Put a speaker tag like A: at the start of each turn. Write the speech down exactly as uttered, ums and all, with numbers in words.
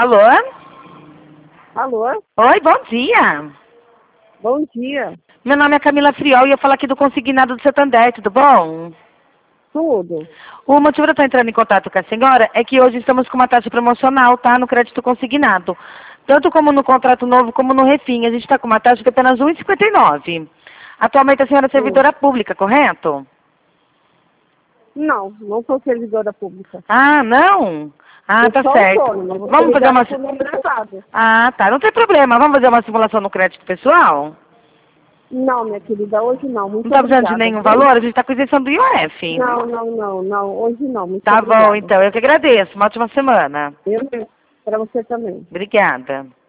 A: Alô?
B: Alô?
A: Oi, bom dia.
B: Bom dia.
A: Meu nome é Camila Friol e eu falo aqui do Consignado do Santander, tudo bom?
B: Tudo.
A: O motivo de eu estar entrando em contato com a senhora é que hoje estamos com uma taxa promocional, tá? No crédito consignado. Tanto como no contrato novo, como no refim. A gente está com uma taxa de apenas um vírgula cinquenta e nove. Atualmente a senhora é servidora pública, correto?
B: Não, não sou servidora pública.
A: Ah, não? Ah,
B: Eu
A: tá
B: sou
A: certo.
B: autônoma, vou
A: Vamos fazer uma...
B: por número errado.
A: Ah, tá. Não tem problema. Vamos fazer uma simulação no crédito pessoal?
B: Não, minha querida, hoje não.
A: Não
B: Muito
A: está precisando de
B: obrigada.
A: nenhum valor? A gente está com isenção do I O F.
B: Não, não, não, não. Hoje não. Muito
A: Tá
B: obrigada.
A: bom, então. Eu que agradeço. Uma ótima semana.
B: Eu, para você também.
A: Obrigada.